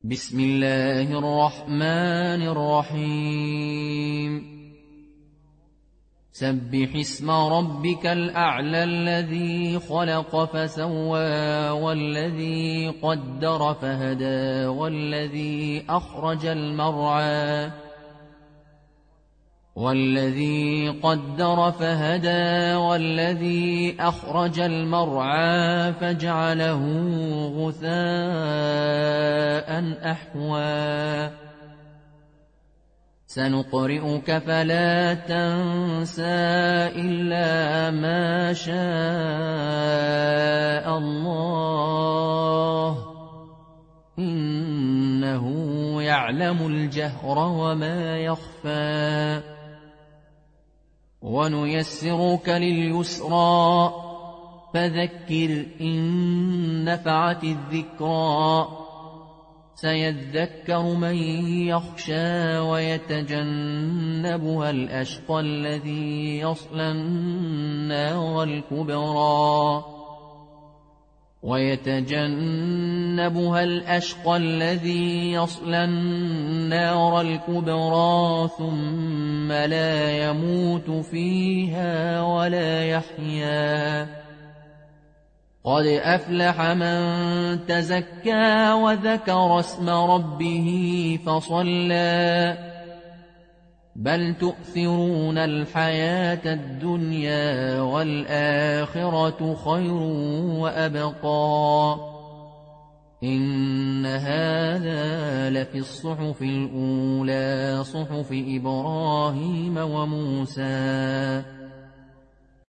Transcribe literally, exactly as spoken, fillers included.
بسم الله الرحمن الرحيم سبح اسم ربك الأعلى الذي خلق فسوى والذي قدر فهدى والذي أخرج المرعى والذي قدر فهدى والذي أخرج المرعى فجعله غثاء أحوى سنقرئك فلا تنسى إلا ما شاء الله إنه يعلم الجهر وما يخفى ونيسرك لليسرى فذكر إن نفعت الذكرى سيذكر من يخشى ويتجنبها الأشقى الذي يصلى النار الكبرى ويتجنبها الأشقى الذي يصلى النار الكبرى ثم لا يموت فيها ولا يحيا قد أفلح من تزكى وذكر اسم ربه فصلى بل تؤثرون الحياة الدنيا والآخرة خير وأبقى إن هذا لفي الصحف الأولى صحف إبراهيم وموسى